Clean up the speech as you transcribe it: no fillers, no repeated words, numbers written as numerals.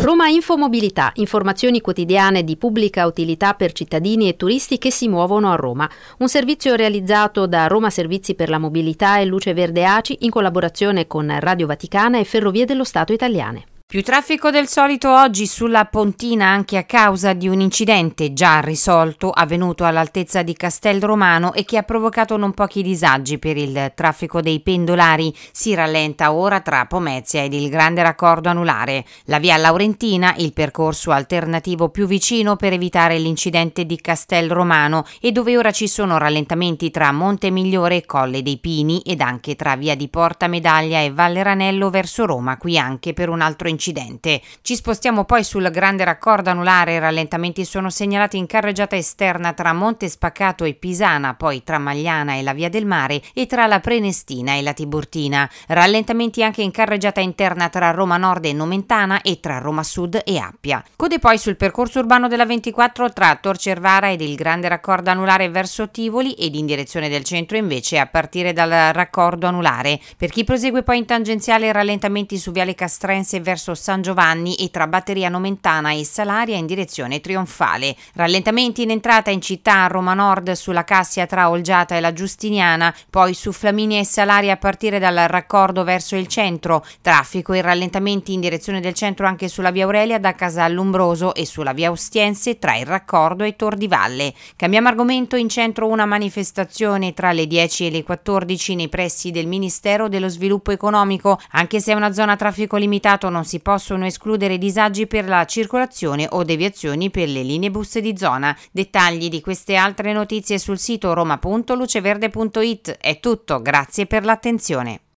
Roma Infomobilità, informazioni quotidiane di pubblica utilità per cittadini e turisti che si muovono a Roma. Un servizio realizzato da Roma Servizi per la Mobilità e Luce Verde ACI in collaborazione con Radio Vaticana e Ferrovie dello Stato italiane. Più traffico del solito oggi sulla Pontina anche a causa di un incidente già risolto avvenuto all'altezza di Castel Romano e che ha provocato non pochi disagi per il traffico dei pendolari. Si rallenta ora tra Pomezia ed il grande raccordo anulare. La via Laurentina, il percorso alternativo più vicino per evitare l'incidente di Castel Romano e dove ora ci sono rallentamenti tra Monte Migliore e Colle dei Pini ed anche tra via di Porta Medaglia e Valle Ranello verso Roma, qui anche per un altro incidente. Ci spostiamo poi sul grande raccordo anulare. I rallentamenti sono segnalati in carreggiata esterna tra Monte Spaccato e Pisana, poi tra Magliana e la Via del Mare e tra la Prenestina e la Tiburtina. Rallentamenti anche in carreggiata interna tra Roma Nord e Nomentana e tra Roma Sud e Appia. Code poi sul percorso urbano della 24 tra Tor Cervara ed il grande raccordo anulare verso Tivoli ed in direzione del centro invece a partire dal raccordo anulare. Per chi prosegue poi in tangenziale rallentamenti su Viale Castrense verso San Giovanni e tra Batteria Nomentana e Salaria in direzione trionfale. Rallentamenti in entrata in città a Roma Nord sulla Cassia tra Olgiata e la Giustiniana, poi su Flaminia e Salaria a partire dal raccordo verso il centro. Traffico e rallentamenti in direzione del centro anche sulla via Aurelia da Casallumbroso e sulla via Ostiense tra il raccordo e Tor di Valle. Cambiamo argomento, in centro una manifestazione tra le 10 e le 14 nei pressi del Ministero dello Sviluppo Economico. Anche se è una zona a traffico limitato non si possono escludere disagi per la circolazione o deviazioni per le linee bus di zona. Dettagli di queste altre notizie sul sito roma.luceverde.it. È tutto, grazie per l'attenzione.